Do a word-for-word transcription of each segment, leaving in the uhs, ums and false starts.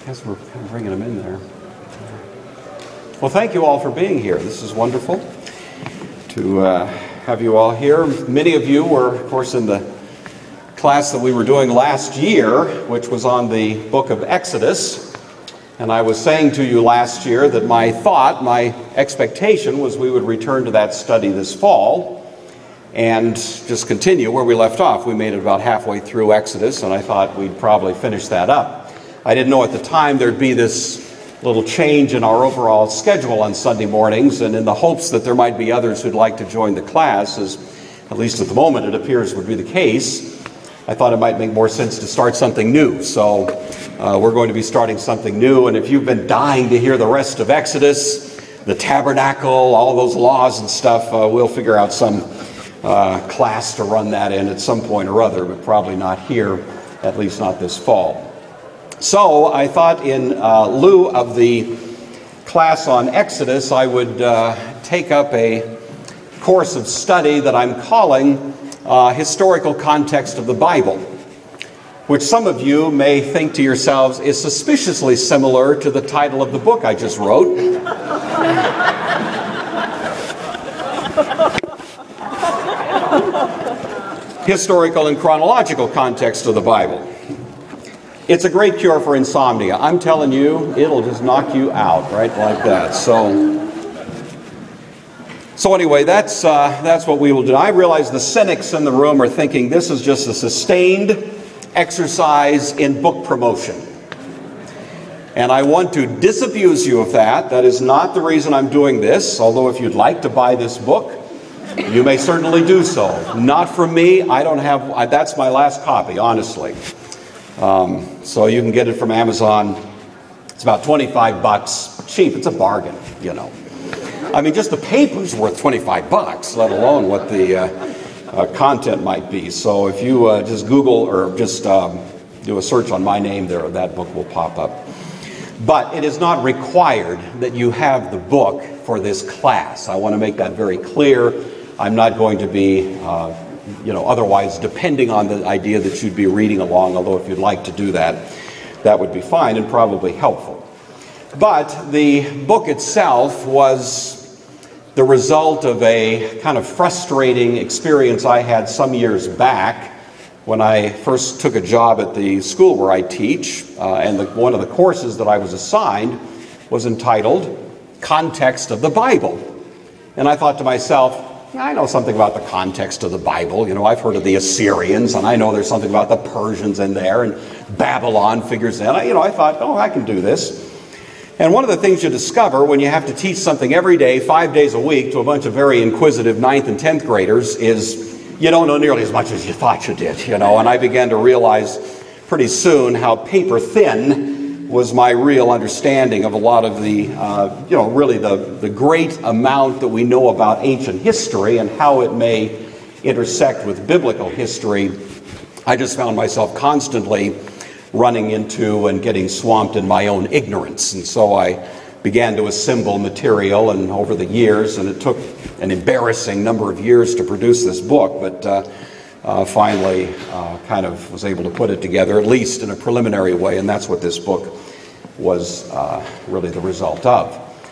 I guess we're kind of bringing them in there. Well, thank you all for being here. This is wonderful to uh, have you all here. Many of you were, of course, in the class that we were doing last year, which was on the book of Exodus. And I was saying to you last year that my thought, my expectation was we would return to that study this fall and just continue where we left off. We made it about halfway through Exodus, and I thought we'd probably finish that up. I didn't know at the time there'd be this little change in our overall schedule on Sunday mornings, and in the hopes that there might be others who'd like to join the class, as at least at the moment it appears would be the case, I thought it might make more sense to start something new. So uh, we're going to be starting something new, and if you've been dying to hear the rest of Exodus, the tabernacle, all those laws and stuff, uh, we'll figure out some uh, class to run that in at some point or other, but probably not here, at least not this fall. So I thought in uh, lieu of the class on Exodus, I would uh, take up a course of study that I'm calling uh, Historical Context of the Bible, which some of you may think to yourselves is suspiciously similar to the title of the book I just wrote. Historical and Chronological Context of the Bible. It's a great cure for insomnia. I'm telling you, it'll just knock you out, right, like that. So, so anyway, that's uh, that's what we will do. I realize the cynics in the room are thinking this is just a sustained exercise in book promotion. And I want to disabuse you of that. That is not the reason I'm doing this, although if you'd like to buy this book, you may certainly do so. Not from me. I don't have, I, that's my last copy, honestly. Um, so you can get it from Amazon. It's about twenty-five bucks. Cheap. It's a bargain, you know. I mean, just the paper's worth twenty-five bucks, let alone what the uh, uh, content might be. So if you uh, just Google or just um, do a search on my name there, that book will pop up. But it is not required that you have the book for this class. I want to make that very clear. I'm not going to be uh, you know, otherwise depending on the idea that you'd be reading along, although if you'd like to do that, that would be fine and probably helpful. But the book itself was the result of a kind of frustrating experience I had some years back when I first took a job at the school where I teach, uh, and the, one of the courses that I was assigned was entitled Context of the Bible. And I thought to myself, I know something about the context of the Bible. You know, I've heard of the Assyrians, and I know there's something about the Persians in there, and Babylon figures in. I, you know, I thought, oh, I can do this. And one of the things you discover when you have to teach something every day, five days a week, to a bunch of very inquisitive ninth and tenth graders is you don't know nearly as much as you thought you did, you know. And I began to realize pretty soon how paper thin was my real understanding of a lot of the, uh, you know, really the, the great amount that we know about ancient history and how it may intersect with biblical history. I just found myself constantly running into and getting swamped in my own ignorance. And so I began to assemble material, and over the years, and it took an embarrassing number of years to produce this book, but uh, Uh, finally uh, kind of was able to put it together, at least in a preliminary way, and that's what this book was uh, really the result of.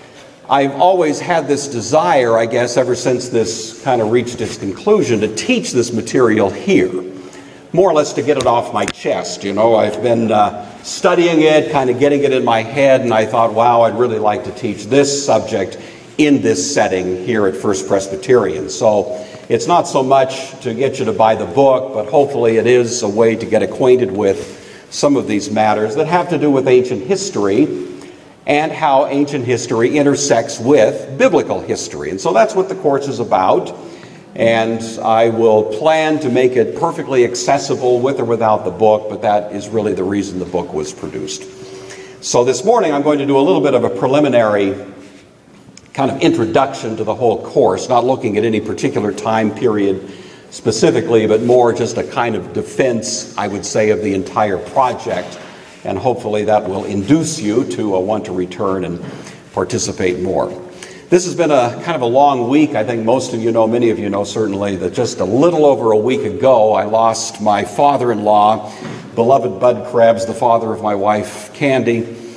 I've always had this desire, I guess, ever since this kind of reached its conclusion, to teach this material here, more or less to get it off my chest. You know, I've been uh, studying it, kind of getting it in my head, and I thought, wow, I'd really like to teach this subject in this setting here at First Presbyterian. So it's not so much to get you to buy the book, but hopefully it is a way to get acquainted with some of these matters that have to do with ancient history and how ancient history intersects with biblical history. And so that's what the course is about. And I will plan to make it perfectly accessible with or without the book, but that is really the reason the book was produced. So this morning I'm going to do a little bit of a preliminary kind of introduction to the whole course, not looking at any particular time period specifically, but more just a kind of defense, I would say, of the entire project. And hopefully that will induce you to uh, want to return and participate more. This has been a kind of a long week. I think most of you know, many of you know certainly, that just a little over a week ago, I lost my father-in-law, beloved Bud Krebs, the father of my wife, Candy.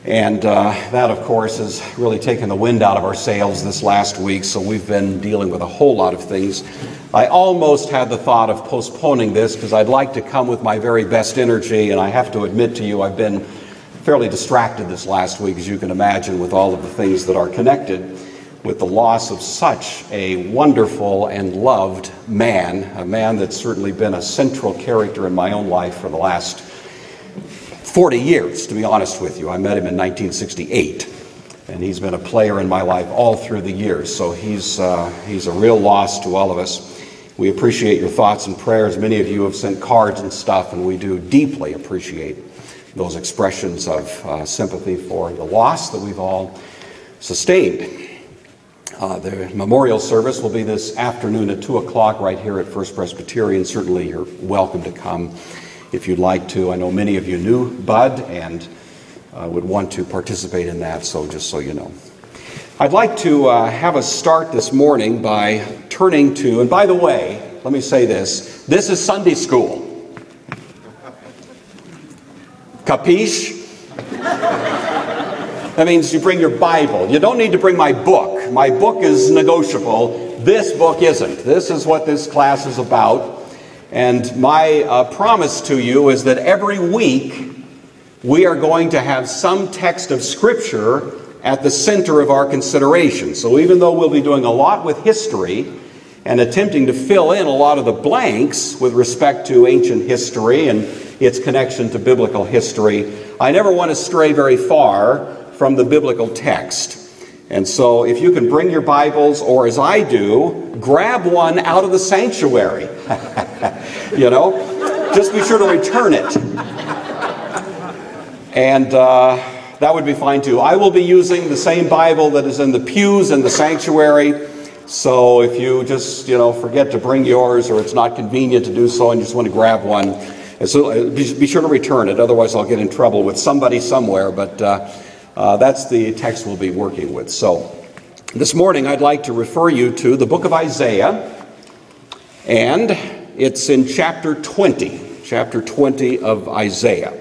And uh, that, of course, has really taken the wind out of our sails this last week, so we've been dealing with a whole lot of things. I almost had the thought of postponing this because I'd like to come with my very best energy, and I have to admit to you I've been fairly distracted this last week, as you can imagine, with all of the things that are connected with the loss of such a wonderful and loved man, a man that's certainly been a central character in my own life for the last forty years, to be honest with you. I met him in nineteen sixty-eight, and he's been a player in my life all through the years, so he's, uh, he's a real loss to all of us. We appreciate your thoughts and prayers. Many of you have sent cards and stuff, and we do deeply appreciate those expressions of uh, sympathy for the loss that we've all sustained. Uh, the memorial service will be this afternoon at two o'clock right here at First Presbyterian. Certainly you're welcome to come if you'd like to. I know many of you knew Bud and uh, would want to participate in that, so just so you know. I'd like to uh, have us start this morning by turning to, and by the way, let me say this, this is Sunday school. Capiche? That means you bring your Bible. You don't need to bring my book. My book is negotiable. This book isn't. This is what this class is about. And my uh, promise to you is that every week we are going to have some text of Scripture at the center of our consideration. So even though we'll be doing a lot with history and attempting to fill in a lot of the blanks with respect to ancient history and its connection to biblical history, I never want to stray very far from the biblical text. And so if you can bring your Bibles, or as I do, grab one out of the sanctuary. You know, just be sure to return it. And uh, that would be fine too. I will be using the same Bible that is in the pews in the sanctuary. So if you just, you know, forget to bring yours, or it's not convenient to do so and you just want to grab one, so be sure to return it. Otherwise I'll get in trouble with somebody somewhere. But uh, uh, that's the text we'll be working with. So this morning I'd like to refer you to the book of Isaiah. And it's in chapter twenty. Chapter twenty of Isaiah.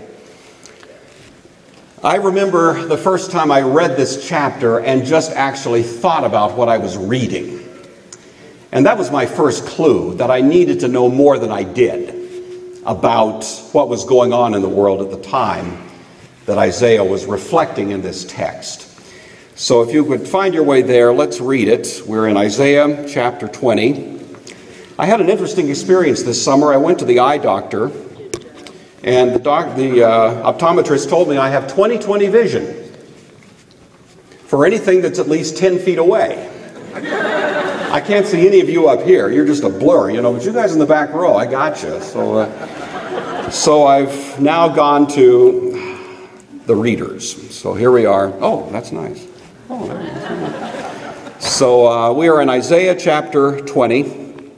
I remember the first time I read this chapter and just actually thought about what I was reading. And that was my first clue that I needed to know more than I did about what was going on in the world at the time that Isaiah was reflecting in this text. So if you could find your way there, let's read it. We're in Isaiah chapter twenty. I had an interesting experience this summer. I went to the eye doctor. And the, doc, the uh, optometrist told me I have twenty twenty vision for anything that's at least ten feet away. I can't see any of you up here. You're just a blur, you know, but you guys in the back row, I got you. So, uh, so I've now gone to the readers. So here we are. Oh, that's nice. Oh, that's nice. So uh, we are in Isaiah chapter twenty.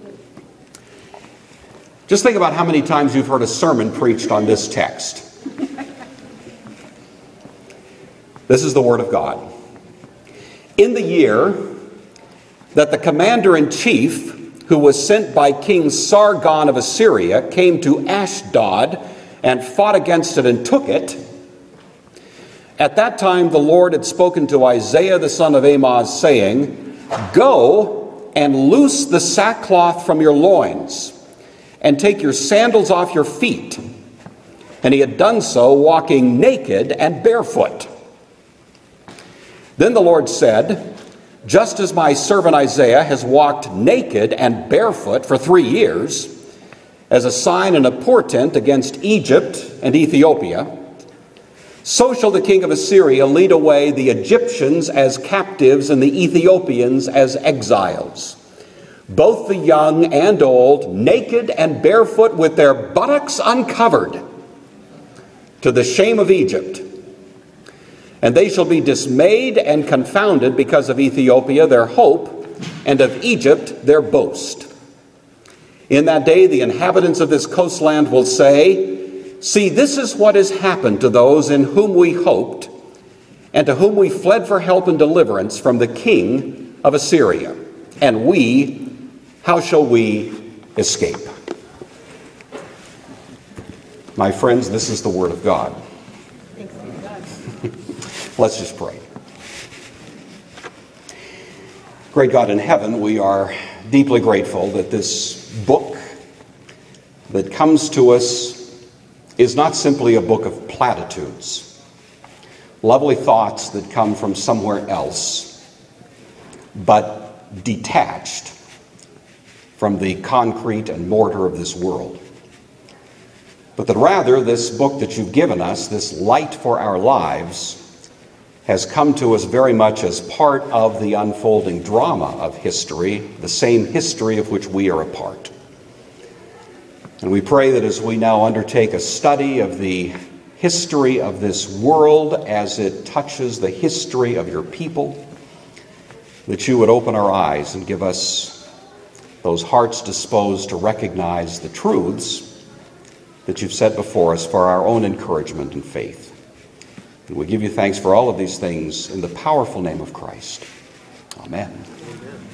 Just think about how many times you've heard a sermon preached on this text. This is the Word of God. In the year that the commander-in-chief, who was sent by King Sargon of Assyria, came to Ashdod and fought against it and took it, at that time the Lord had spoken to Isaiah the son of Amoz, saying, "Go and loose the sackcloth from your loins, and take your sandals off your feet." And he had done so, walking naked and barefoot. Then the Lord said, "Just as my servant Isaiah has walked naked and barefoot for three years, as a sign and a portent against Egypt and Ethiopia, so shall the king of Assyria lead away the Egyptians as captives and the Ethiopians as exiles, both the young and old, naked and barefoot with their buttocks uncovered, to the shame of Egypt. And they shall be dismayed and confounded because of Ethiopia, their hope, and of Egypt, their boast. In that day the inhabitants of this coastland will say, 'See, this is what has happened to those in whom we hoped, and to whom we fled for help and deliverance from the king of Assyria. And we, how shall we escape?'" My friends, this is the Word of God. Let's just pray. Great God in heaven, we are deeply grateful that this book that comes to us is not simply a book of platitudes, lovely thoughts that come from somewhere else, but detached from the concrete and mortar of this world. But that rather, this book that you've given us, this light for our lives, has come to us very much as part of the unfolding drama of history, the same history of which we are a part. And we pray that as we now undertake a study of the history of this world as it touches the history of your people, that you would open our eyes and give us those hearts disposed to recognize the truths that you've set before us for our own encouragement and faith. And we give you thanks for all of these things in the powerful name of Christ. Amen. Amen.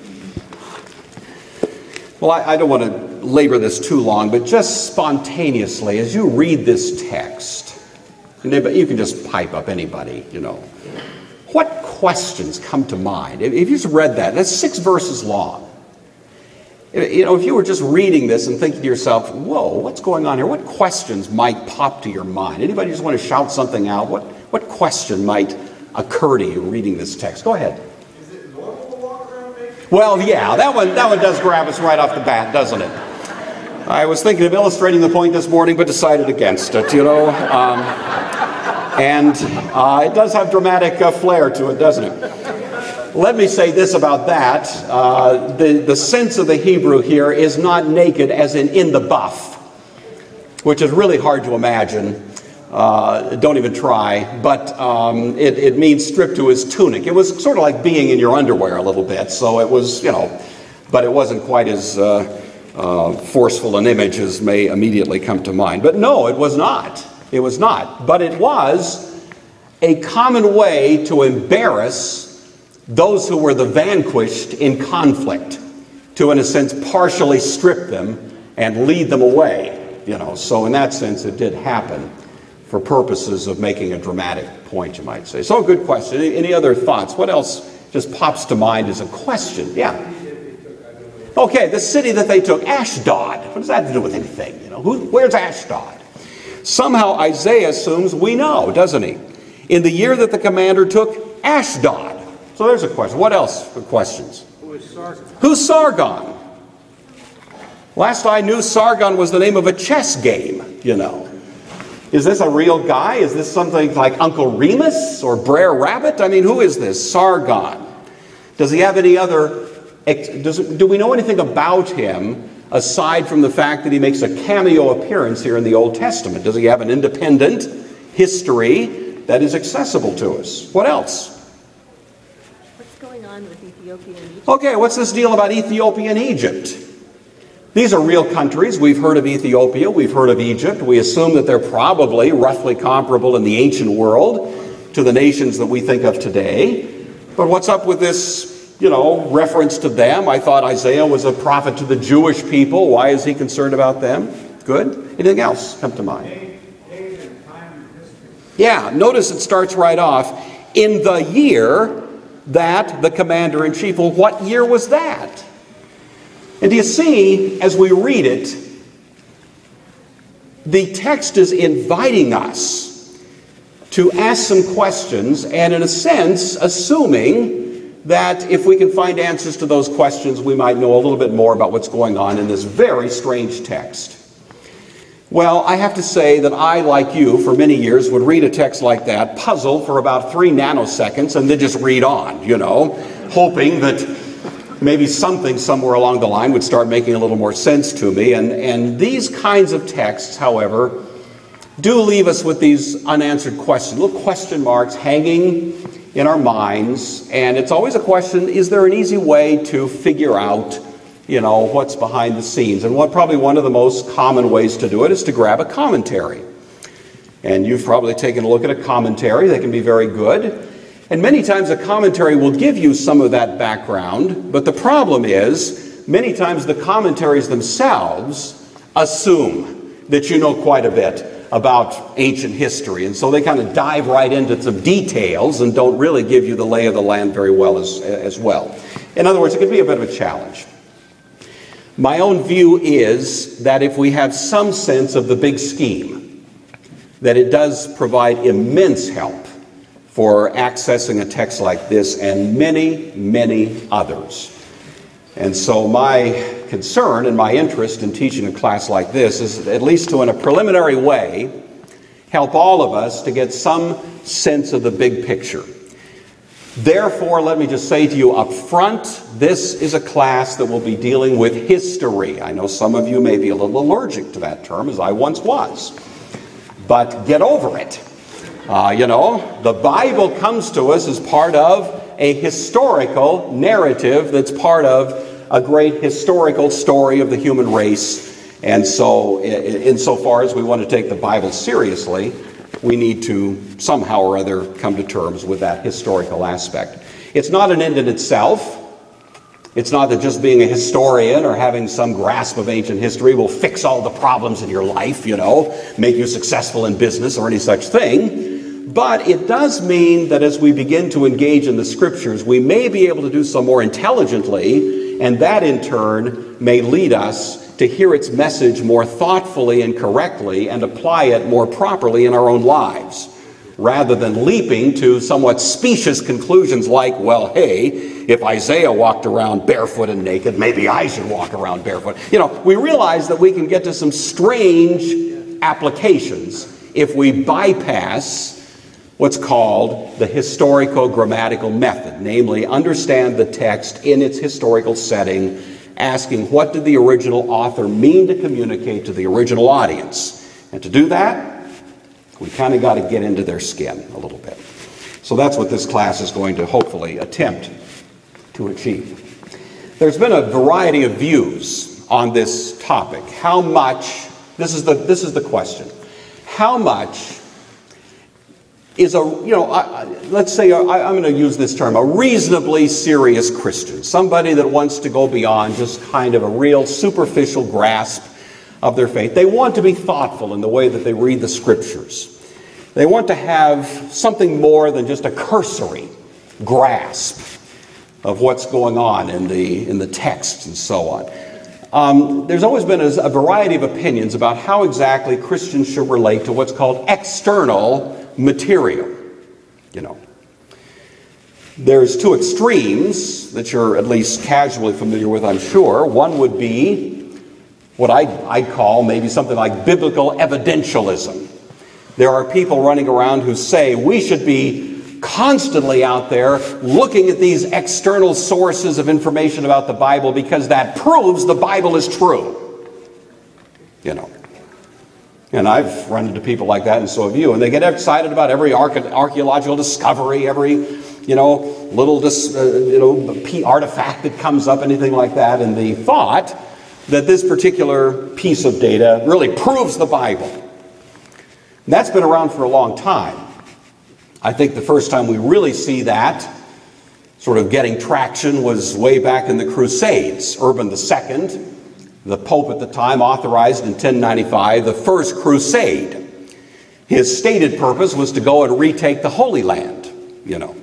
Well, I, I don't want to labor this too long, but just spontaneously, as you read this text, you can just pipe up anybody, you know. What questions come to mind? If you just read that, that's six verses long. You know, if you were just reading this and thinking to yourself, whoa, what's going on here? What questions might pop to your mind? Anybody just want to shout something out? What what question might occur to you reading this text? Go ahead. Is it normal to walk around naked? Well, yeah, that one that one does grab us right off the bat, doesn't it? I was thinking of illustrating the point this morning, but decided against it, you know. Um, and uh, it does have dramatic uh, flair to it, doesn't it? Let me say this about that. Uh, the, the sense of the Hebrew here is not naked as in in the buff, which is really hard to imagine. Uh, don't even try. But um, it, it means stripped to his tunic. It was sort of like being in your underwear a little bit. So it was, you know, but it wasn't quite as uh, uh, forceful an image as may immediately come to mind. But no, it was not. It was not. But it was a common way to embarrass those who were the vanquished in conflict, to, in a sense, partially strip them and lead them away. You know, so in that sense, it did happen for purposes of making a dramatic point, you might say. So, good question. Any, any other thoughts? What else just pops to mind as a question? Yeah. Okay, the city that they took, Ashdod. What does that have to do with anything? You know, who, where's Ashdod? Somehow Isaiah assumes we know, doesn't he? In the year that the commander took Ashdod. So there's a question. What else for questions? Who is Sargon? Who's Sargon? Last I knew, Sargon was the name of a chess game, you know. Is this a real guy? Is this something like Uncle Remus or Brer Rabbit? I mean, who is this Sargon? Does he have any other... Does, do we know anything about him aside from the fact that he makes a cameo appearance here in the Old Testament? Does he have an independent history that is accessible to us? What else? With Ethiopia and Egypt. Okay, what's this deal about Ethiopia and Egypt? These are real countries. We've heard of Ethiopia. We've heard of Egypt. We assume that they're probably roughly comparable in the ancient world to the nations that we think of today. But what's up with this, you know, reference to them? I thought Isaiah was a prophet to the Jewish people. Why is he concerned about them? Good. Anything else come to mind? Yeah, notice it starts right off. In the year that the commander-in-chief, well, what year was that? And do you see, as we read it, the text is inviting us to ask some questions, and in a sense, assuming that if we can find answers to those questions, we might know a little bit more about what's going on in this very strange text. Well, I have to say that I, like you, for many years would read a text like that, puzzle for about three nanoseconds, and then just read on, you know, hoping that maybe something somewhere along the line would start making a little more sense to me. And, and these kinds of texts, however, do leave us with these unanswered questions, little question marks hanging in our minds. And it's always a question, is there an easy way to figure out, you know, what's behind the scenes? And what probably one of the most common ways to do it is to grab a commentary. And you've probably taken a look at a commentary. They can be very good. And many times a commentary will give you some of that background. But the problem is, many times the commentaries themselves assume that you know quite a bit about ancient history. And so they kind of dive right into some details and don't really give you the lay of the land very well as, as well. In other words, it can be a bit of a challenge. My own view is that if we have some sense of the big scheme, that it does provide immense help for accessing a text like this and many, many others. And so my concern and my interest in teaching a class like this is, at least to in a preliminary way, help all of us to get some sense of the big picture. Therefore, let me just say to you up front, this is a class that will be dealing with history. I know some of you may be a little allergic to that term, as I once was. But get over it. Uh, you know, the Bible comes to us as part of a historical narrative that's part of a great historical story of the human race. And so, insofar as we want to take the Bible seriously, we need to somehow or other come to terms with that historical aspect. It's not an end in itself. It's not that just being a historian or having some grasp of ancient history will fix all the problems in your life, you know, make you successful in business or any such thing. But it does mean that as we begin to engage in the Scriptures, we may be able to do so more intelligently, and that in turn may lead us to hear its message more thoughtfully and correctly and apply it more properly in our own lives, rather than leaping to somewhat specious conclusions like, well, hey, if Isaiah walked around barefoot and naked, maybe I should walk around barefoot. You know, we realize that we can get to some strange applications if we bypass what's called the historico-grammatical method, namely understand the text in its historical setting, asking what did the original author mean to communicate to the original audience. And to do that, we kind of got to get into their skin a little bit. So that's what this class is going to hopefully attempt to achieve. There's been a variety of views on this topic. How much, this is the, this is the question, how much is a, you know, I, let's say, I, I'm going to use this term, a reasonably serious Christian, somebody that wants to go beyond just kind of a real superficial grasp of their faith. They want to be thoughtful in the way that they read the Scriptures. They want to have something more than just a cursory grasp of what's going on in the, in the text and so on. Um, there's always been a, a variety of opinions about how exactly Christians should relate to what's called external material, you know. There's two extremes that you're at least casually familiar with, I'm sure. One would be what I'd, I'd call maybe something like biblical evidentialism. There are people running around who say we should be constantly out there looking at these external sources of information about the Bible because that proves the Bible is true. You know. And I've run into people like that, and so have you. And they get excited about every archaeological discovery, every, you know, little, dis, uh, you know, artifact that comes up, anything like that. And the thought that this particular piece of data really proves the Bible. And that's been around for a long time. I think the first time we really see that sort of getting traction was way back in the Crusades. Urban the Second, the Pope at the time, authorized in ten ninety-five the First Crusade. His stated purpose was to go and retake the Holy Land, you know.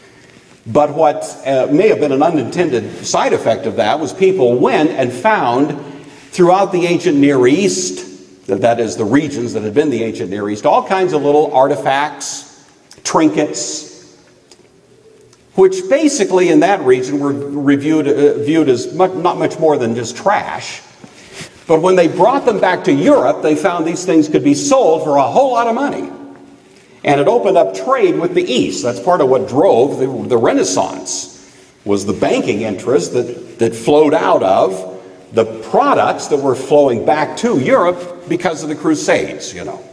But what uh, may have been an unintended side effect of that was people went and found throughout the ancient Near East, that is the regions that had been the ancient Near East, all kinds of little artifacts, trinkets, which basically in that region were reviewed, uh, viewed as much, not much more than just trash. But when they brought them back to Europe, they found these things could be sold for a whole lot of money. And it opened up trade with the East. That's part of what drove the, the Renaissance, was the banking interest that, that flowed out of the products that were flowing back to Europe because of the Crusades, you know.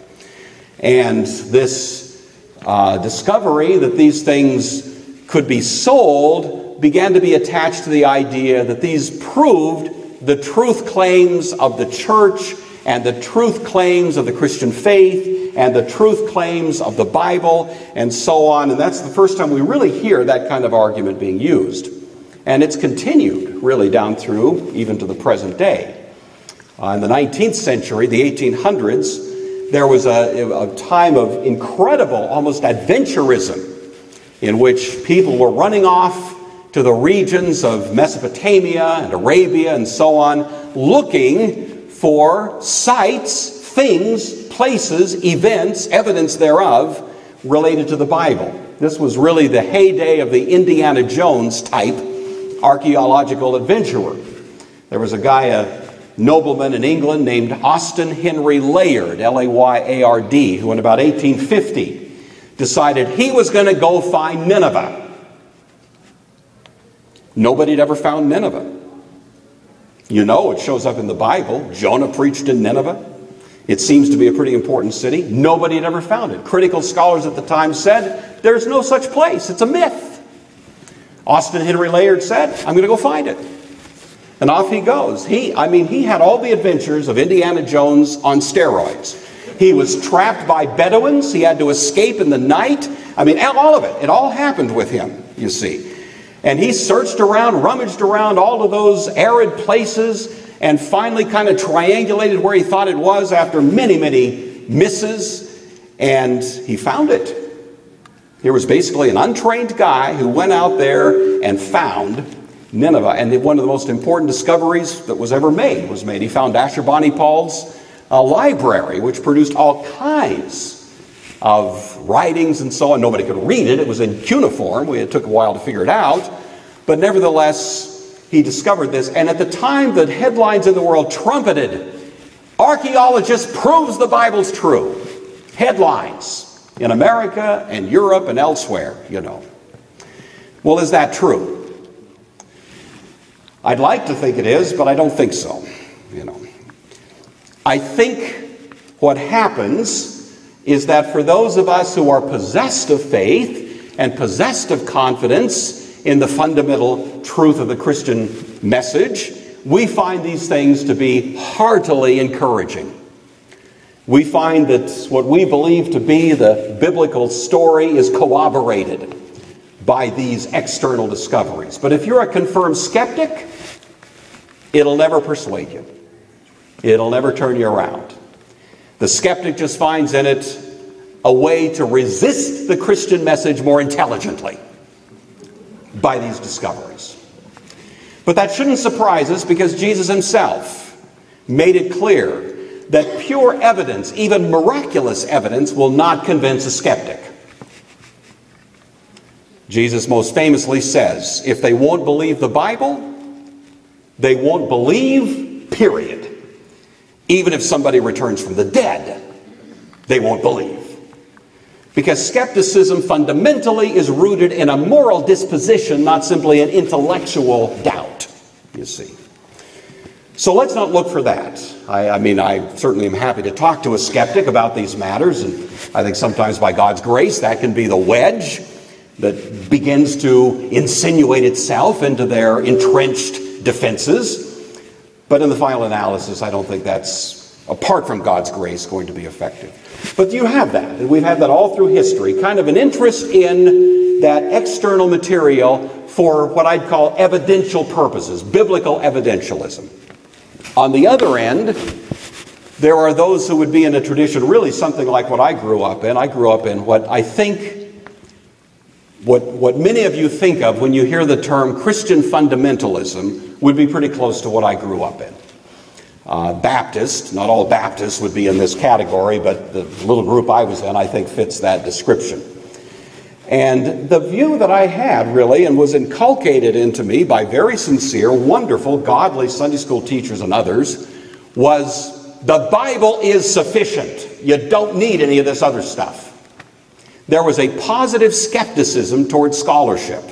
And this uh, discovery that these things could be sold began to be attached to the idea that these proved the truth claims of the church and the truth claims of the Christian faith and the truth claims of the Bible and so on. And that's the first time we really hear that kind of argument being used. And it's continued really down through even to the present day. Uh, in the nineteenth century, the eighteen hundreds, there was a, a time of incredible, almost adventurism, in which people were running off to the regions of Mesopotamia and Arabia and so on, looking for sites, things, places, events, evidence thereof related to the Bible. This was really the heyday of the Indiana Jones type archaeological adventurer. There was a guy, a nobleman in England named Austin Henry Layard, L A Y A R D, who in about eighteen fifty decided he was going to go find Nineveh. Nobody had ever found Nineveh. You know, it shows up in the Bible. Jonah preached in Nineveh. It seems to be a pretty important city. Nobody had ever found it. Critical scholars at the time said, there's no such place. It's a myth. Austin Henry Layard said, I'm going to go find it. And off he goes. He, I mean, he had all the adventures of Indiana Jones on steroids. He was trapped by Bedouins. He had to escape in the night. I mean, all of it. It all happened with him, you see. And he searched around, rummaged around all of those arid places, and finally kind of triangulated where he thought it was after many, many misses. And he found it. Here was basically an untrained guy who went out there and found Nineveh. And one of the most important discoveries that was ever made was made. He found Ashurbanipal's uh, library, which produced all kinds of writings and so on. Nobody could read it. It was in cuneiform. It took a while to figure it out. But nevertheless, he discovered this. And at the time, the headlines in the world trumpeted, archaeologist proves the Bible's true. Headlines in America and Europe and elsewhere, you know. Well, is that true? I'd like to think it is, but I don't think so, you know. I think what happens is that for those of us who are possessed of faith and possessed of confidence in the fundamental truth of the Christian message, we find these things to be heartily encouraging. We find that what we believe to be the biblical story is corroborated by these external discoveries. But if you're a confirmed skeptic, it'll never persuade you. It'll never turn you around. The skeptic just finds in it a way to resist the Christian message more intelligently by these discoveries. But that shouldn't surprise us, because Jesus himself made it clear that pure evidence, even miraculous evidence, will not convince a skeptic. Jesus most famously says, if they won't believe the Bible, they won't believe, period. Even if somebody returns from the dead, they won't believe. Because skepticism fundamentally is rooted in a moral disposition, not simply an intellectual doubt, you see. So let's not look for that. I, I mean, I certainly am happy to talk to a skeptic about these matters, and I think sometimes by God's grace that can be the wedge that begins to insinuate itself into their entrenched defenses. But in the final analysis, I don't think that's, apart from God's grace, going to be effective. But you have that, and we've had that all through history, kind of an interest in that external material for what I'd call evidential purposes, biblical evidentialism. On the other end, there are those who would be in a tradition really something like what I grew up in. I grew up in what I think, what, what many of you think of when you hear the term Christian fundamentalism would be pretty close to what I grew up in. Uh, Baptist, not all Baptists would be in this category, but the little group I was in, I think, fits that description. And the view that I had, really, and was inculcated into me by very sincere, wonderful, godly Sunday school teachers and others, was the Bible is sufficient. You don't need any of this other stuff. There was a positive skepticism toward scholarship,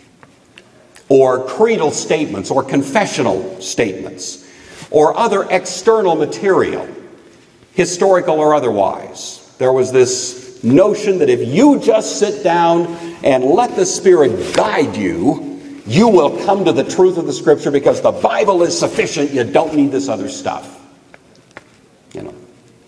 or creedal statements, or confessional statements, or other external material, historical or otherwise. There was this notion that if you just sit down and let the Spirit guide you, you will come to the truth of the Scripture because the Bible is sufficient. You don't need this other stuff. You know.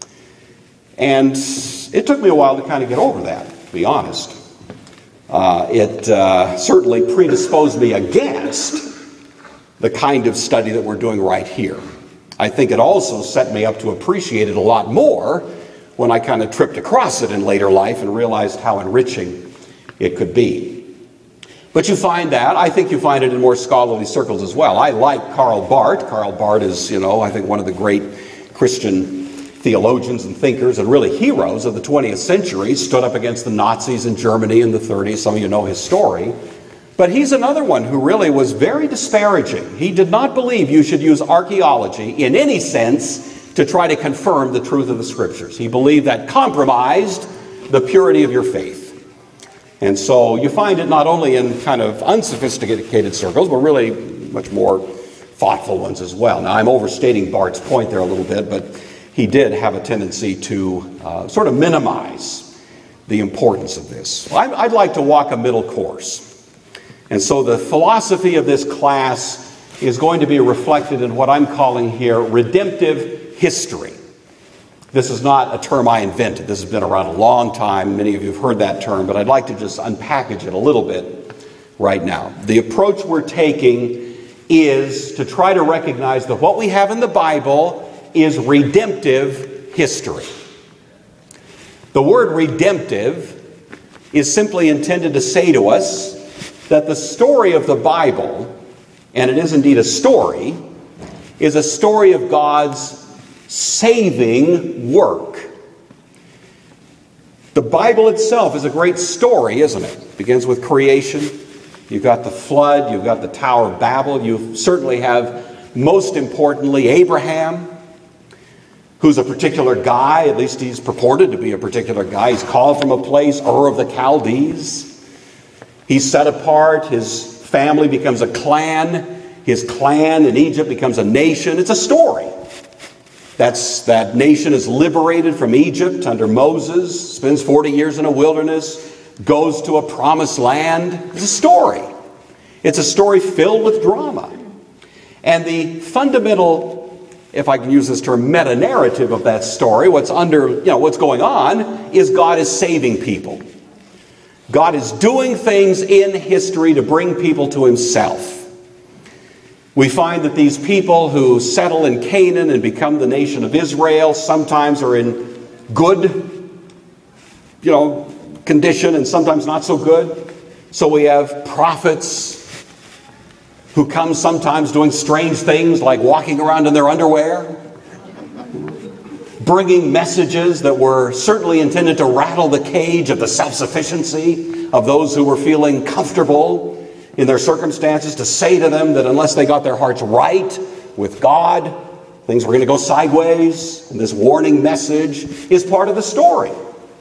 And it took me a while to kind of get over that, to be honest. Uh, it uh, certainly predisposed me against the kind of study that we're doing right here. I think it also set me up to appreciate it a lot more when I kind of tripped across it in later life and realized how enriching it could be. But you find that, I think you find it in more scholarly circles as well. I like Karl Barth. Karl Barth is, you know, I think one of the great Christian theologians and thinkers and really heroes of the twentieth century. Stood up against the Nazis in Germany in the thirties. Some of you know his story. But he's another one who really was very disparaging. He did not believe you should use archaeology in any sense to try to confirm the truth of the Scriptures. He believed that compromised the purity of your faith. And so you find it not only in kind of unsophisticated circles, but really much more thoughtful ones as well. Now, I'm overstating Barth's point there a little bit, but he did have a tendency to uh, sort of minimize the importance of this. I'd, I'd like to walk a middle course. And so the philosophy of this class is going to be reflected in what I'm calling here redemptive history. This is not a term I invented. This has been around a long time. Many of you have heard that term, but I'd like to just unpackage it a little bit right now. The approach we're taking is to try to recognize that what we have in the Bible is redemptive history. The word redemptive is simply intended to say to us that the story of the Bible, and it is indeed a story, is a story of God's saving work. The Bible itself is a great story, isn't it? It begins with creation. You've got the flood. You've got the Tower of Babel. You certainly have, most importantly, Abraham, who's a particular guy. At least he's purported to be a particular guy. He's called from a place, Ur of the Chaldees. He's set apart. His family becomes a clan. His clan in Egypt becomes a nation. It's a story. That's, that nation is liberated from Egypt under Moses, spends forty years in a wilderness, goes to a promised land. It's a story. It's a story filled with drama. And the fundamental, if I can use this term, meta-narrative of that story, what's under, you know, what's going on, is God is saving people. God is doing things in history to bring people to himself. We find that these people who settle in Canaan and become the nation of Israel sometimes are in good, you know, condition and sometimes not so good. So we have prophets who come sometimes doing strange things like walking around in their underwear, bringing messages that were certainly intended to rattle the cage of the self-sufficiency of those who were feeling comfortable in their circumstances, to say to them that unless they got their hearts right with God, things were going to go sideways. And this warning message is part of the story.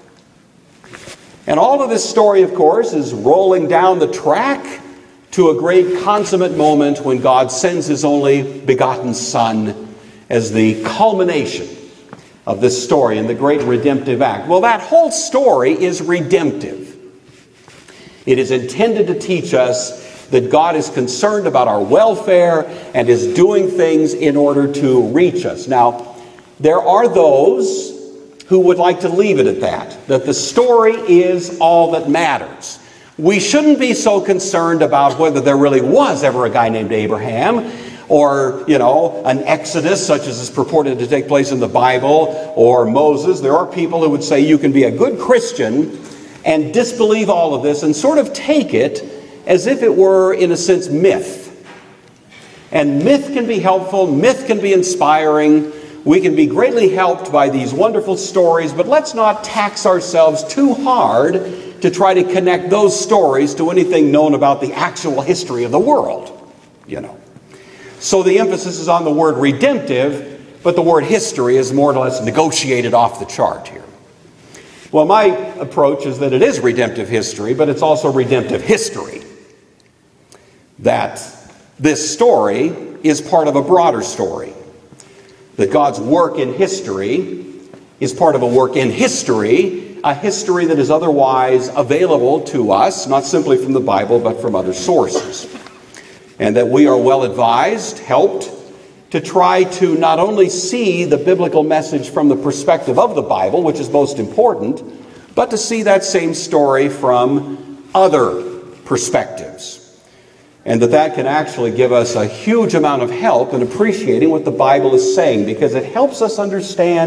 And all of this story, of course, is rolling down the track to a great consummate moment when God sends his only begotten Son as the culmination of this story and the great redemptive act. Well, that whole story is redemptive. It is intended to teach us that God is concerned about our welfare and is doing things in order to reach us. Now, there are those who would like to leave it at that, that the story is all that matters. We shouldn't be so concerned about whether there really was ever a guy named Abraham, or, you know, an Exodus such as is purported to take place in the Bible, or Moses. There are people who would say you can be a good Christian and disbelieve all of this and sort of take it as if it were, in a sense, myth. And myth can be helpful, myth can be inspiring. We can be greatly helped by these wonderful stories, but let's not tax ourselves too hard to try to connect those stories to anything known about the actual history of the world, you know. So the emphasis is on the word redemptive, but the word history is more or less negotiated off the chart here. Well, my approach is that it is redemptive history, but it's also redemptive history. That this story is part of a broader story. That God's work in history is part of a work in history, a history that is otherwise available to us, not simply from the Bible, but from other sources. And that we are well advised, helped, to try to not only see the biblical message from the perspective of the Bible, which is most important, but to see that same story from other perspectives. And that that can actually give us a huge amount of help in appreciating what the Bible is saying, because it helps us understand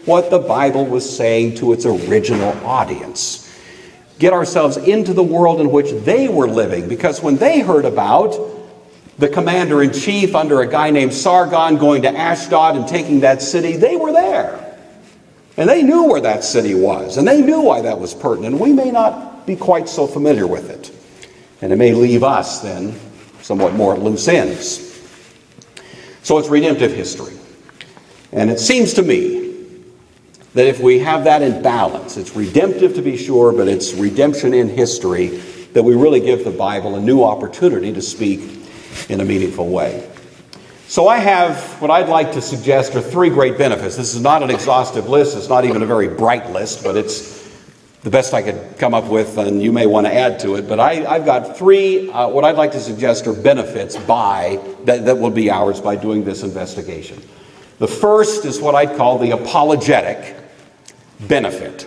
what the Bible was saying to its original audience. Get ourselves into the world in which they were living, because when they heard about the commander-in-chief under a guy named Sargon going to Ashdod and taking that city, they were there. And they knew where that city was, and they knew why that was pertinent. We may not be quite so familiar with it. And it may leave us then somewhat more at loose ends. So it's redemptive history. And it seems to me that if we have that in balance, it's redemptive to be sure, but it's redemption in history, that we really give the Bible a new opportunity to speak in a meaningful way. So I have what I'd like to suggest are three great benefits. This is not an exhaustive list. It's not even a very bright list, but it's the best I could come up with, and you may want to add to it. But I, I've got three, uh, what I'd like to suggest are benefits by, that, that will be ours by doing this investigation. The first is what I'd call the apologetic benefit.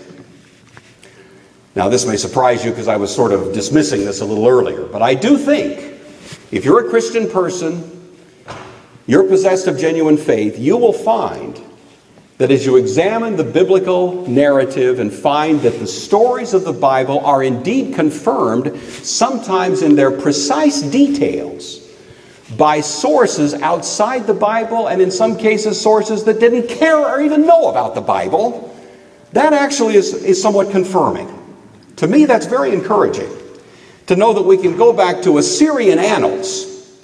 Now, this may surprise you because I was sort of dismissing this a little earlier, but I do think if you're a Christian person, you're possessed of genuine faith, you will find that as you examine the biblical narrative and find that the stories of the Bible are indeed confirmed, sometimes in their precise details, by sources outside the Bible, and in some cases sources that didn't care or even know about the Bible, that actually is, is somewhat confirming. To me, that's very encouraging, to know that we can go back to Assyrian annals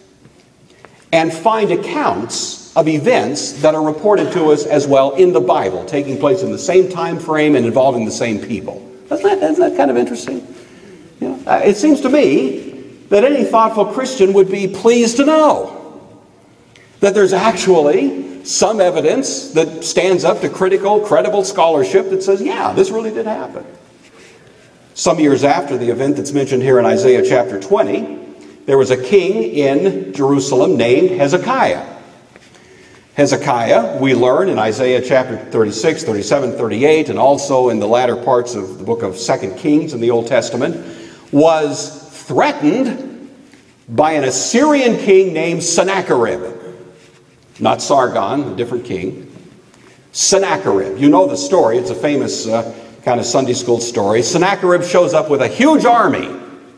and find accounts of events that are reported to us as well in the Bible, taking place in the same time frame and involving the same people. Isn't that, isn't that kind of interesting? You know, uh, it seems to me that any thoughtful Christian would be pleased to know that there's actually some evidence that stands up to critical, credible scholarship that says, yeah, this really did happen. Some years after the event that's mentioned here in Isaiah chapter twenty, there was a king in Jerusalem named Hezekiah. Hezekiah, we learn in Isaiah chapter thirty-six, thirty-seven, thirty-eight, and also in the latter parts of the book of Second Kings in the Old Testament, was threatened by an Assyrian king named Sennacherib. Not Sargon, a different king. Sennacherib. You know the story. It's a famous uh, kind of Sunday school story. Sennacherib shows up with a huge army.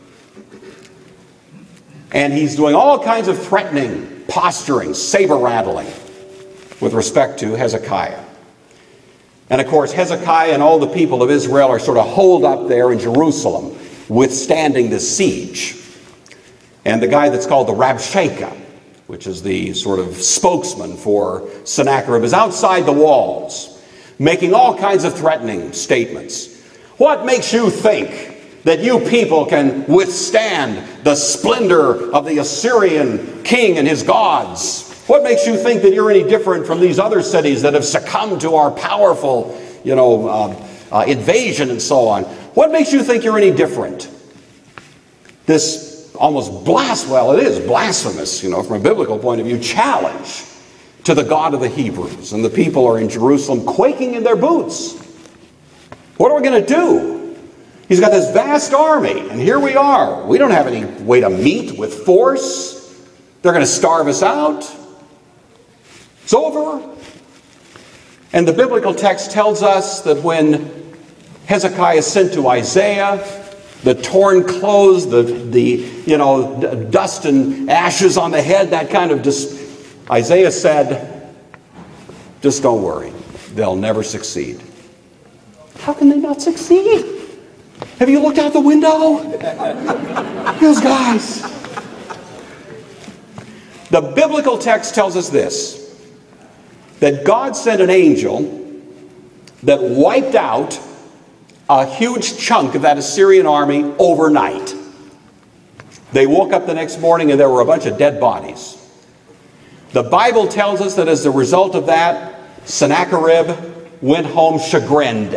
And he's doing all kinds of threatening, posturing, saber-rattling with respect to Hezekiah. And of course, Hezekiah and all the people of Israel are sort of holed up there in Jerusalem, withstanding this siege. And the guy that's called the Rabshakeh, which is the sort of spokesman for Sennacherib, is outside the walls, making all kinds of threatening statements. What makes you think that you people can withstand the splendor of the Assyrian king and his gods? What makes you think that you're any different from these other cities that have succumbed to our powerful, you know, uh, uh, invasion and so on? What makes you think you're any different? This almost blas- well, it is blasphemous, you know, from a biblical point of view, challenge to the God of the Hebrews. And the people are in Jerusalem quaking in their boots. What are we going to do? He's got this vast army, and here we are. We don't have any way to meet with force. They're going to starve us out. It's over. And the biblical text tells us that when Hezekiah sent to Isaiah the torn clothes, the, the you know, d- dust and ashes on the head, that kind of... Dis- Isaiah said, just don't worry. They'll never succeed. How can they not succeed? Have you looked out the window? Those guys. The biblical text tells us this, that God sent an angel that wiped out a huge chunk of that Assyrian army overnight. They woke up the next morning and there were a bunch of dead bodies. The Bible tells us that as a result of that, Sennacherib went home chagrined.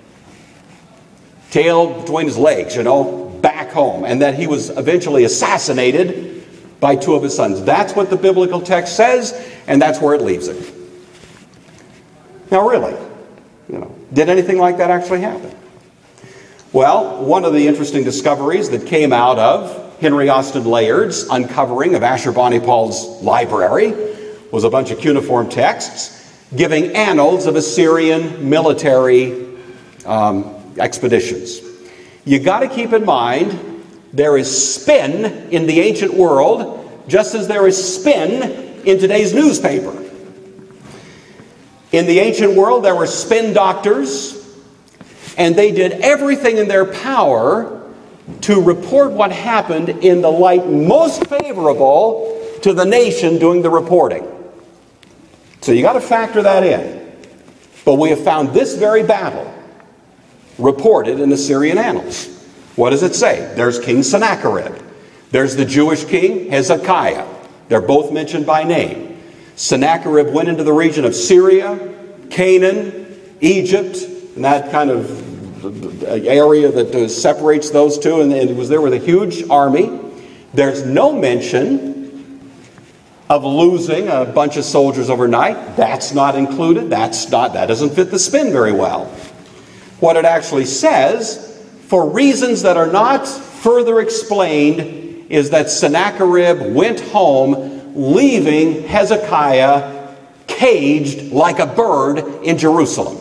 Tail between his legs, you know, back home. And that he was eventually assassinated by two of his sons. That's what the biblical text says, and that's where it leaves it. Now really, you know, did anything like that actually happen? Well, one of the interesting discoveries that came out of Henry Austin Layard's uncovering of Ashurbanipal's library was a bunch of cuneiform texts. giving annals of Assyrian military um, expeditions. You got to keep in mind there is spin in the ancient world, just as there is spin in today's newspaper. In the ancient world, there were spin doctors, and they did everything in their power to report what happened in the light most favorable to the nation doing the reporting. So you got to factor that in. But we have found this very battle reported in the Assyrian annals. What does it say? There's King Sennacherib. There's the Jewish king Hezekiah. They're both mentioned by name. Sennacherib went into the region of Syria, Canaan, Egypt, and that kind of area that separates those two, and it was there with a huge army. There's no mention of losing a bunch of soldiers overnight. That's not included. That's not, that doesn't fit the spin very well. What it actually says, for reasons that are not further explained, is that Sennacherib went home, leaving Hezekiah caged like a bird in Jerusalem.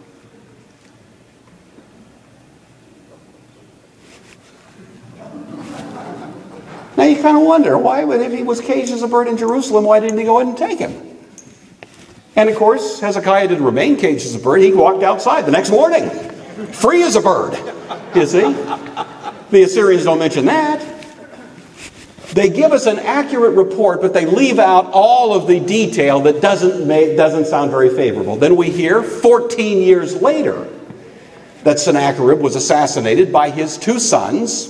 Now you kind of wonder, why would, if he was caged as a bird in Jerusalem, why didn't he go ahead and take him? And of course, Hezekiah didn't remain caged as a bird. He walked outside the next morning, free as a bird. You see? The Assyrians don't mention that. They give us an accurate report, but they leave out all of the detail that doesn't make, doesn't sound very favorable. Then we hear fourteen years later that Sennacherib was assassinated by his two sons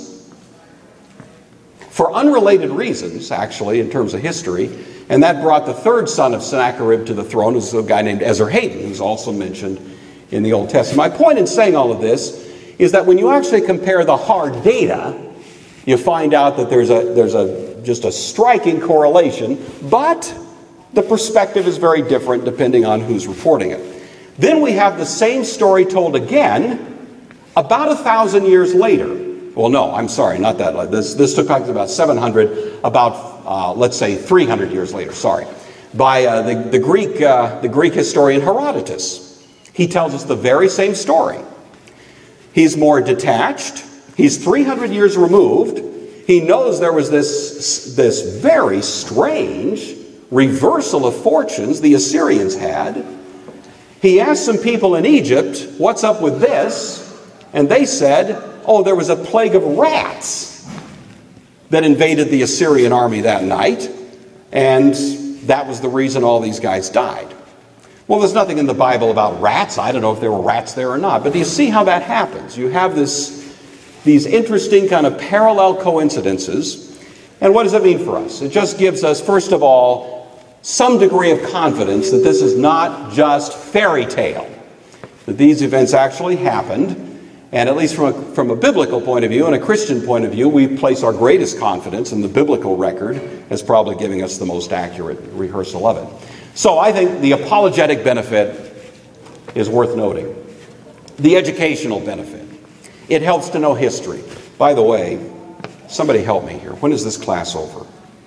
for unrelated reasons, actually, in terms of history. And that brought the third son of Sennacherib to the throne, who's a guy named Esarhaddon, who's also mentioned in the Old Testament. My point in saying all of this is that when you actually compare the hard data, you find out that there's a there's a just a striking correlation, but the perspective is very different depending on who's reporting it. Then we have the same story told again about a thousand years later. Well, no, I'm sorry, not that. This this took place about seven hundred, about uh, let's say three hundred years later. Sorry, by uh, the the Greek uh, the Greek historian Herodotus. He tells us the very same story. He's more detached. He's three hundred years removed. He knows there was this, this very strange reversal of fortunes the Assyrians had. He asked some people in Egypt, what's up with this? And they said, oh, there was a plague of rats that invaded the Assyrian army that night. And that was the reason all these guys died. Well, there's nothing in the Bible about rats. I don't know if there were rats there or not. But do you see how that happens? You have this, these interesting kind of parallel coincidences. And what does it mean for us? It just gives us, first of all, some degree of confidence that this is not just fairy tale, that these events actually happened. And at least from a, from a biblical point of view and a Christian point of view, we place our greatest confidence in the biblical record as probably giving us the most accurate rehearsal of it. So I think the apologetic benefit is worth noting. The educational benefit. It helps to know history. By the way, somebody help me here. When is this class over?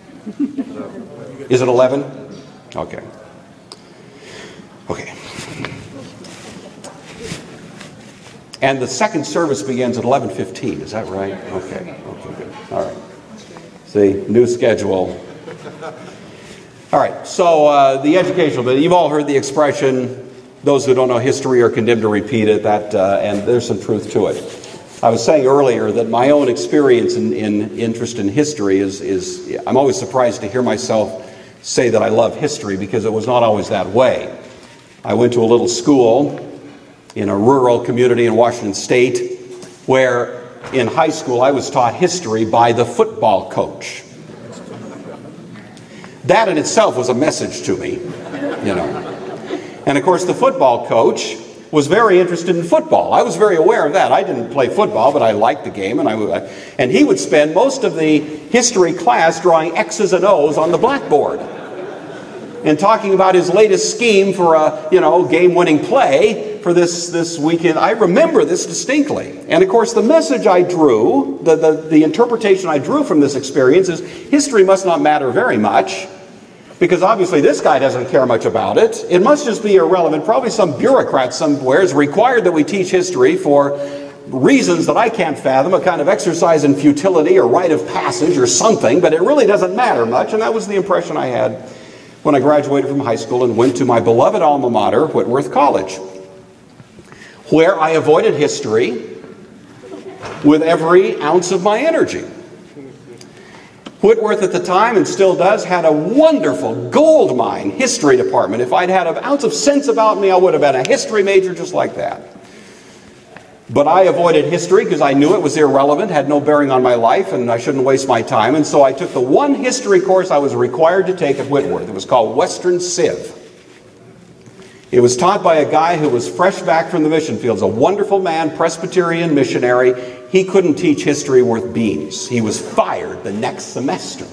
Is it eleven? Okay. Okay. And the second service begins at eleven fifteen. Is that right? Okay. Okay, good. All right. See, new schedule. All right, so uh, the educational bit, you've all heard the expression, those who don't know history are condemned to repeat it, that, uh, and there's some truth to it. I was saying earlier that my own experience in, in interest in history is, is, I'm always surprised to hear myself say that I love history because it was not always that way. I went to a little school in a rural community in Washington State where in high school I was taught history by the football coach. That in itself was a message to me, you know. And of course the football coach was very interested in football. I was very aware of that. I didn't play football, but I liked the game. And, I, and he would spend most of the history class drawing X's and O's on the blackboard and talking about his latest scheme for a, you know, game-winning play for this, this weekend. I remember this distinctly. And of course the message I drew, the, the, the interpretation I drew from this experience is history must not matter very much Because obviously this guy doesn't care much about it. It must just be irrelevant. Probably some bureaucrat somewhere is required that we teach history for reasons that I can't fathom, a kind of exercise in futility or rite of passage or something, but it really doesn't matter much, and that was the impression I had when I graduated from high school and went to my beloved alma mater, Whitworth College, where I avoided history with every ounce of my energy. Whitworth at the time, and still does, had a wonderful gold mine history department. If I'd had an ounce of sense about me, I would have been a history major just like that. But I avoided history because I knew it was irrelevant, had no bearing on my life, and I shouldn't waste my time. And so I took the one history course I was required to take at Whitworth. It was called Western Civ. It was taught by a guy who was fresh back from the mission fields, a wonderful man, Presbyterian missionary. He couldn't teach history worth beans. He was fired the next semester.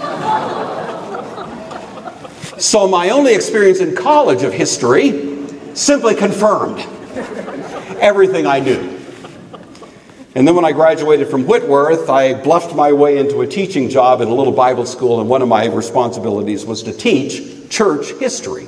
So my only experience in college of history simply confirmed everything I knew. And then when I graduated from Whitworth, I bluffed my way into a teaching job in a little Bible school, and one of my responsibilities was to teach church history.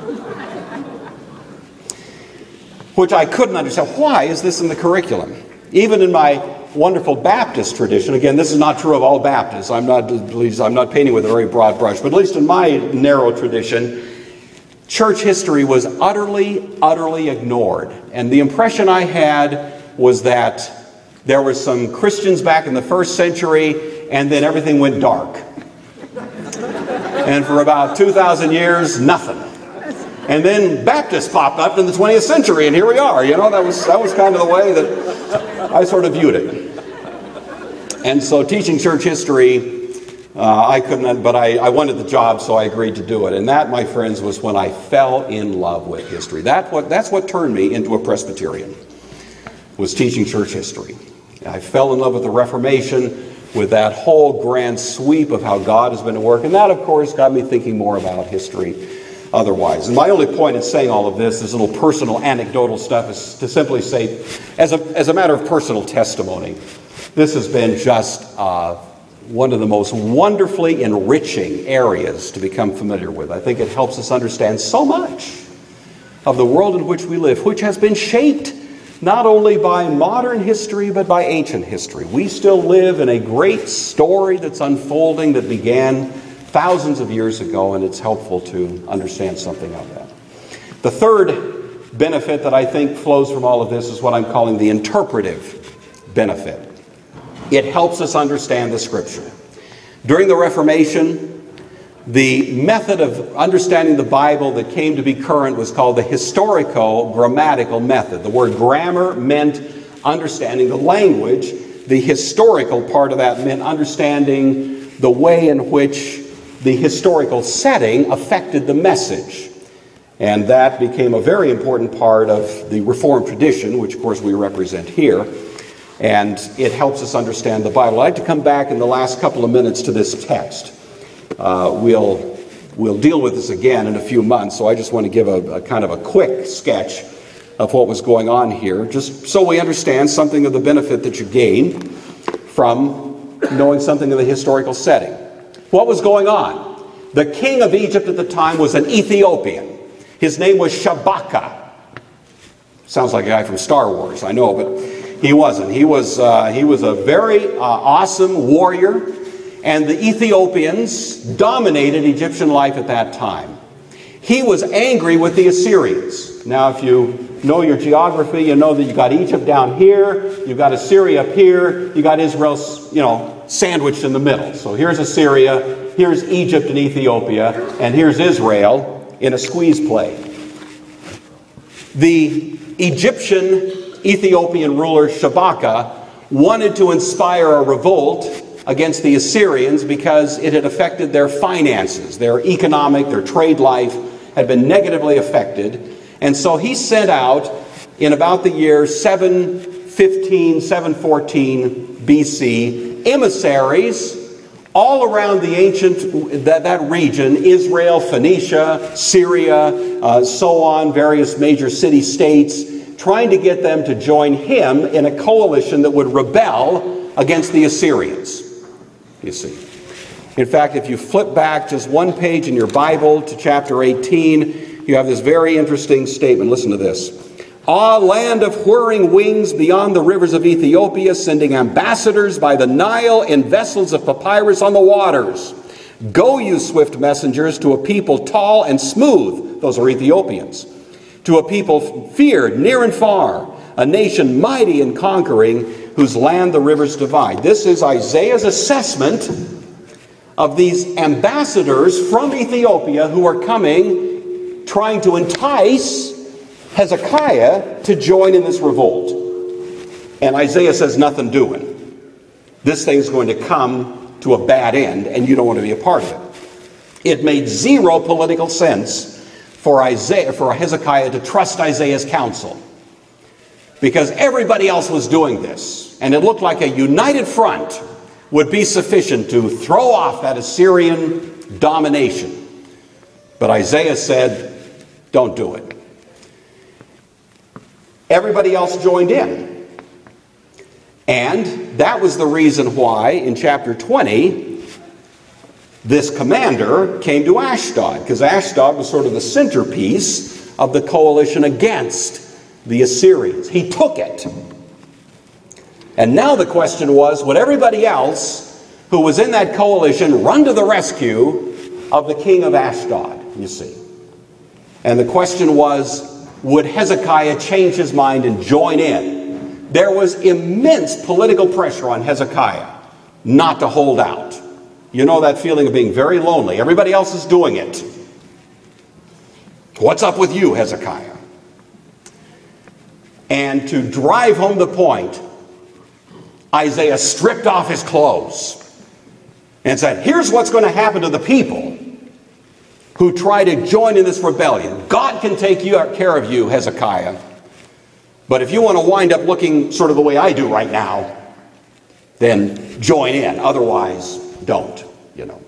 Which I couldn't understand. Why is this in the curriculum? Even in my wonderful Baptist tradition, again, this is not true of all Baptists. I'm not, I'm not painting with a very broad brush, but at least in my narrow tradition, church history was utterly, utterly ignored. And the impression I had was that there were some Christians back in the first century, and then everything went dark. And for about two thousand years, nothing. And then Baptists popped up in the twentieth century, and here we are. You know, that was that was kind of the way that I sort of viewed it. And so teaching church history, uh, I couldn't, but I, I wanted the job, so I agreed to do it. And that, my friends, was when I fell in love with history. That what that's what turned me into a Presbyterian, was teaching church history. I fell in love with the Reformation, with that whole grand sweep of how God has been at work. And that, of course, got me thinking more about history otherwise. And my only point in saying all of this, this little personal anecdotal stuff, is to simply say, as a, as a matter of personal testimony, this has been just uh, one of the most wonderfully enriching areas to become familiar with. I think it helps us understand so much of the world in which we live, which has been shaped not only by modern history, but by ancient history. We still live in a great story that's unfolding that began thousands of years ago, and it's helpful to understand something of that. The third benefit that I think flows from all of this is what I'm calling the interpretive benefit. It helps us understand the Scripture. During the Reformation, the method of understanding the Bible that came to be current was called the historico-grammatical method. The word grammar meant understanding the language. The historical part of that meant understanding the way in which the historical setting affected the message. And that became a very important part of the Reformed tradition, which of course we represent here. And it helps us understand the Bible. I'd like to come back in the last couple of minutes to this text. Uh, we'll, we'll deal with this again in a few months, so I just want to give a, a kind of a quick sketch of what was going on here, just so we understand something of the benefit that you gain from knowing something of the historical setting. What was going on? The king of Egypt at the time was an Ethiopian. His name was Shabaka. Sounds like a guy from Star Wars, I know, but he wasn't. He was, uh, he was a very uh, awesome warrior, and the Ethiopians dominated Egyptian life at that time. He was angry with the Assyrians. Now, if you know your geography, you know that you've got Egypt down here, you've got Assyria up here, you've got Israel, you know, sandwiched in the middle. So here's Assyria, here's Egypt and Ethiopia, and here's Israel in a squeeze play. The Egyptian Ethiopian ruler Shabaka wanted to inspire a revolt against the Assyrians because it had affected their finances, their economic, their trade life had been negatively affected. And so he sent out in about the year seven fifteen, seven fourteen B C emissaries all around the ancient, that, that region, Israel, Phoenicia, Syria, uh, so on, various major city-states, trying to get them to join him in a coalition that would rebel against the Assyrians, you see. In fact, if you flip back just one page in your Bible to chapter eighteen, you have this very interesting statement. Listen to this. Ah, land of whirring wings beyond the rivers of Ethiopia, sending ambassadors by the Nile in vessels of papyrus on the waters. Go, you swift messengers, to a people tall and smooth. Those are Ethiopians. To a people feared near and far, a nation mighty and conquering, whose land the rivers divide. This is Isaiah's assessment of these ambassadors from Ethiopia who are coming, trying to entice Hezekiah to join in this revolt. And Isaiah says, nothing doing. This thing's going to come to a bad end, and you don't want to be a part of it. It made zero political sense for Isaiah, for Hezekiah to trust Isaiah's counsel, because everybody else was doing this, and it looked like a united front would be sufficient to throw off that Assyrian domination. But Isaiah said, don't do it. Everybody else joined in. And that was the reason why in chapter twenty, this commander came to Ashdod, because Ashdod was sort of the centerpiece of the coalition against the Assyrians. He took it. And now the question was, would everybody else who was in that coalition run to the rescue of the king of Ashdod, you see? And the question was, would Hezekiah change his mind and join in? There was immense political pressure on Hezekiah not to hold out. You know that feeling of being very lonely. Everybody else is doing it. What's up with you, Hezekiah? And to drive home the point, Isaiah stripped off his clothes and said, here's what's going to happen to the people who try to join in this rebellion. God can take care of you, Hezekiah. But if you want to wind up looking sort of the way I do right now, then join in. Otherwise, don't, you know.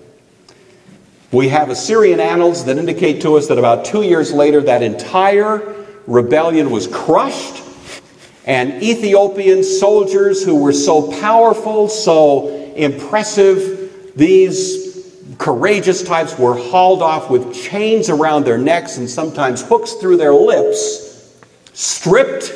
We have Assyrian annals that indicate to us that about two years later, that entire rebellion was crushed, and Ethiopian soldiers who were so powerful, so impressive, these courageous types were hauled off with chains around their necks and sometimes hooks through their lips, stripped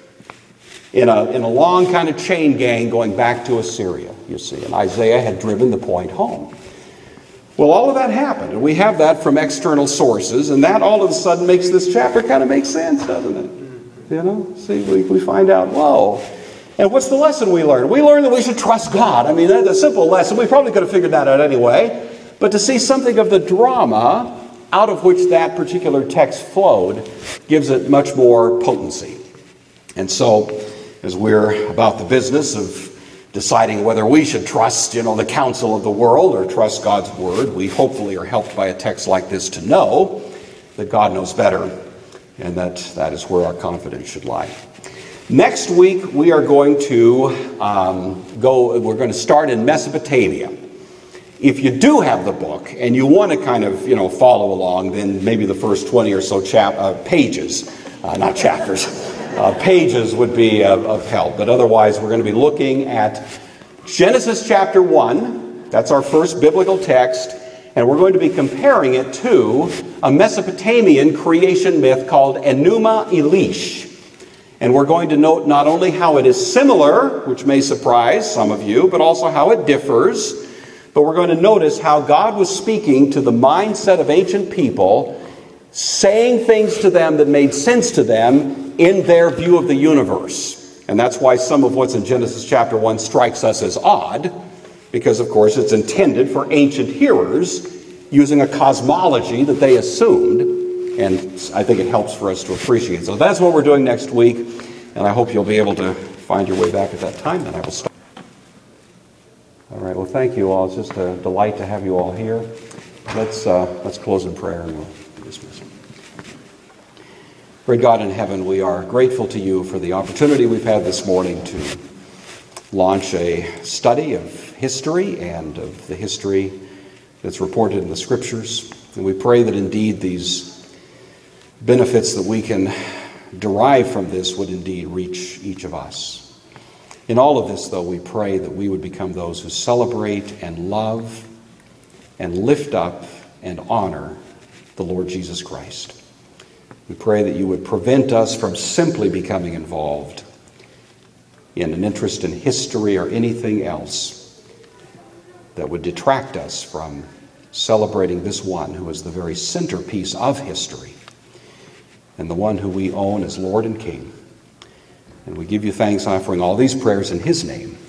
in a, in a long kind of chain gang going back to Assyria, you see. And Isaiah had driven the point home. Well, all of that happened, and we have that from external sources, and that all of a sudden makes this chapter kind of make sense, doesn't it? You know, see, we, we find out, whoa. And what's the lesson we learned? We learned that we should trust God. I mean, that's a simple lesson. We probably could have figured that out anyway. But to see something of the drama out of which that particular text flowed gives it much more potency. And so, as we're about the business of deciding whether we should trust, you know, the counsel of the world or trust God's word, we hopefully are helped by a text like this to know that God knows better, and that that is where our confidence should lie. Next week, we are going to um, go, we're going to start in Mesopotamia. If you do have the book and you want to kind of, you know, follow along, then maybe the first twenty or so chap- uh, pages, uh, not chapters, uh, pages would be of, of help. But otherwise, we're going to be looking at Genesis chapter one. That's our first biblical text. And we're going to be comparing it to a Mesopotamian creation myth called Enuma Elish. And we're going to note not only how it is similar, which may surprise some of you, but also how it differs. But we're going to notice how God was speaking to the mindset of ancient people, saying things to them that made sense to them in their view of the universe. And that's why some of what's in Genesis chapter one strikes us as odd, because, of course, it's intended for ancient hearers using a cosmology that they assumed. And I think it helps for us to appreciate. So that's what we're doing next week. And I hope you'll be able to find your way back at that time. Then I will start. All right, well, thank you all. It's just a delight to have you all here. Let's uh, let's close in prayer and we'll dismiss. Great God in heaven, we are grateful to you for the opportunity we've had this morning to launch a study of history and of the history that's reported in the Scriptures. And we pray that indeed these benefits that we can derive from this would indeed reach each of us. In all of this, though, we pray that we would become those who celebrate and love and lift up and honor the Lord Jesus Christ. We pray that you would prevent us from simply becoming involved in an interest in history or anything else that would detract us from celebrating this one who is the very centerpiece of history and the one who we own as Lord and King. And we give you thanks, offering all these prayers in his name.